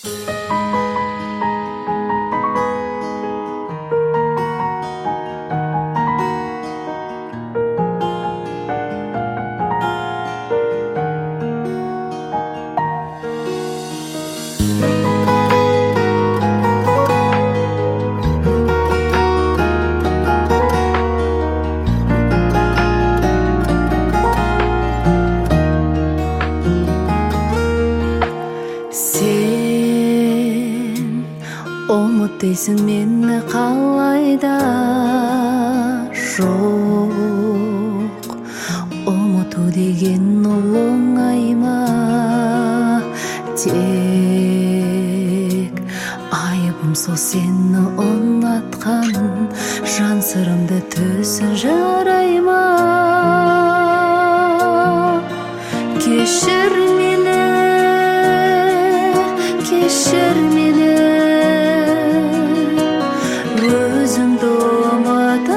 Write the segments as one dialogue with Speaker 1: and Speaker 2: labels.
Speaker 1: Umut deysin meni қалайда жоқ. Umutу деген ол оңай ма? Тек айыбым сол сені ұнатқаным, жан сырымды түсін жарай ма? Кешір мені, кешір мені, өзіңді ұмыта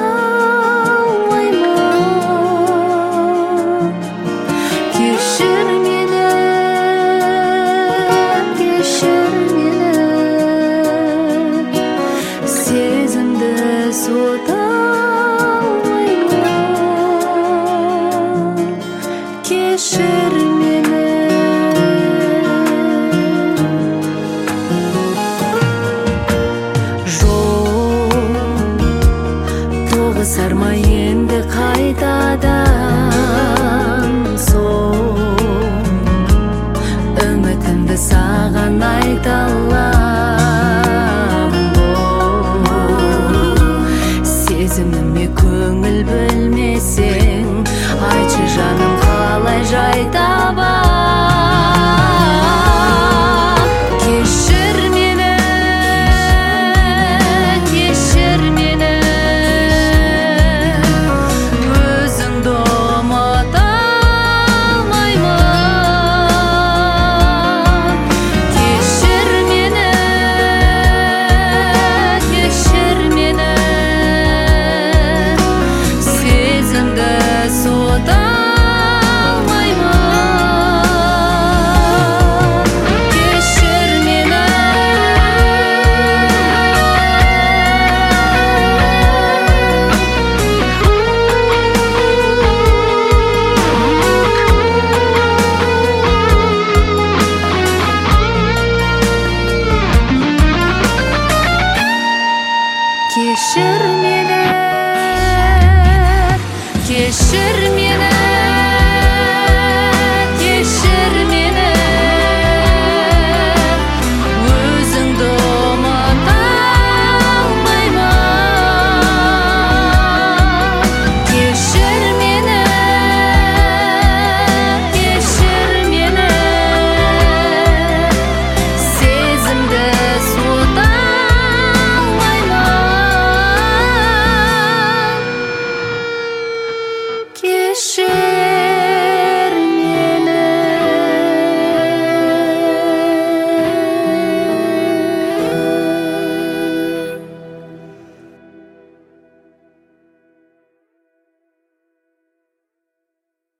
Speaker 1: алмаймын. Кешір мені, кешір мені, сезімді суыта алмаймын. Кешір мені. Сарма енді қайтадан соң, үмітімді саған айта